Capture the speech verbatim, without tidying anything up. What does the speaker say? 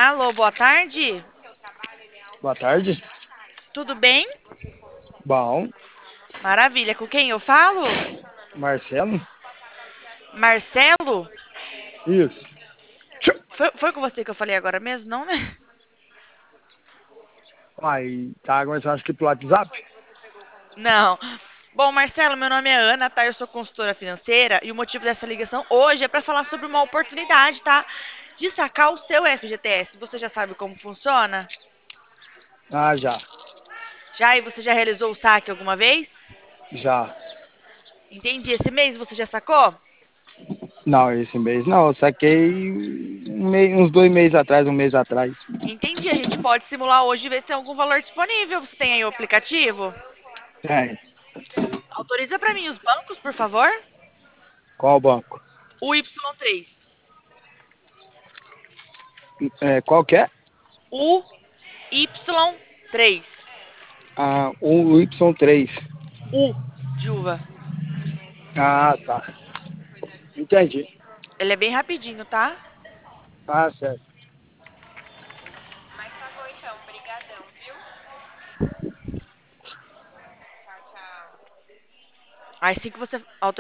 Alô, boa tarde. Boa tarde. Tudo bem? Bom, Maravilha. Com quem eu falo? Marcelo? Marcelo? Isso. Tchau. Foi, foi com você que eu falei agora mesmo, não, né? Aí, tá conversando acho que pelo WhatsApp? Não. Bom, Marcelo, meu nome é Ana, tá? Eu sou consultora financeira e o motivo dessa ligação hoje é para falar sobre uma oportunidade, tá? De sacar o seu F G T S. Você já sabe como funciona? Ah, já. Já e você já realizou o saque alguma vez? Já. Entendi. Esse mês você já sacou? Não, esse mês não. Eu saquei um mês- uns dois meses atrás, um mês atrás. Entendi. A gente pode simular hoje e ver se tem algum valor disponível. Você tem aí o aplicativo? Tem. Autoriza para mim os bancos, por favor. Qual banco? O Y três. É, qual que é? O Y três. Ah, o Y três. U de uva. Ah, tá. Entendi. Ele é bem rapidinho, tá? Ah, certo. Assim que você